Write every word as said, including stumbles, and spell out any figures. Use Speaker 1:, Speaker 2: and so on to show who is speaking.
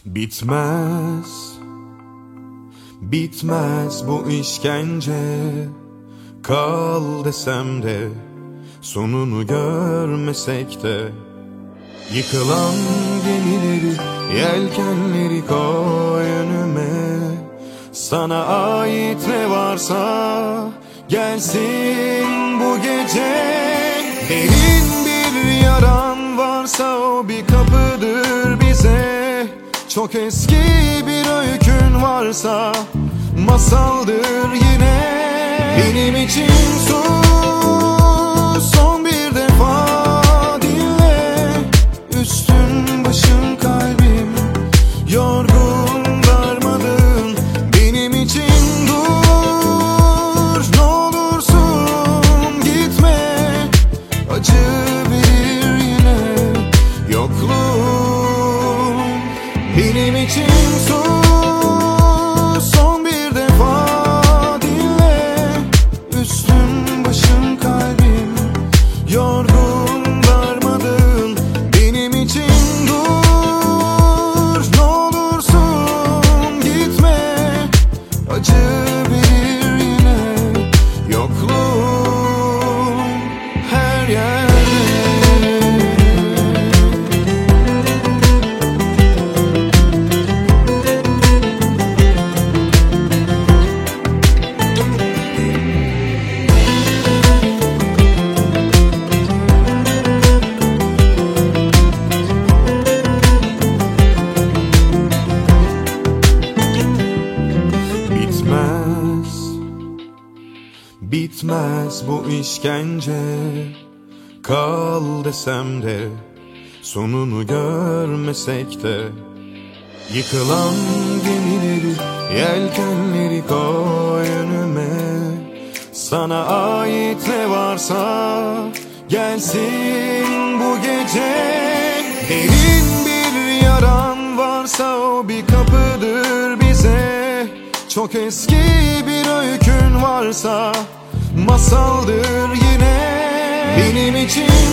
Speaker 1: Bitmez, bitmez bu işkence. Kal desem de, sonunu görmesek de. Yıkılan gemileri, yelkenleri koy önüme. Sana ait ne varsa gelsin bu gece. Derin bir yaran varsa o bir kapıdır bize. Çok eski bir öykün varsa masaldır yine. Benim için sus, son bir defa dinle. Üstün başım kalbim yorgun darmadağın. Benim için dur, ne olursun gitme. Acı verir yine yokluğun. Benim için sus, son bir defa dinle. Üstüm başım kalbim yorgun darmadağın. Benim için dur, ne olursun gitme. Acı verir yine yokluğun her yerde. Bitmez bu işkence. Kal desem de, sonunu görmesek de. Yıkılan gemileri, yelkenleri koy önüme. Sana ait ne varsa gelsin bu gece. Derin bir yaran varsa o bir kapıdır bize. Çok eski bir öykün varsa masaldır yine. Benim için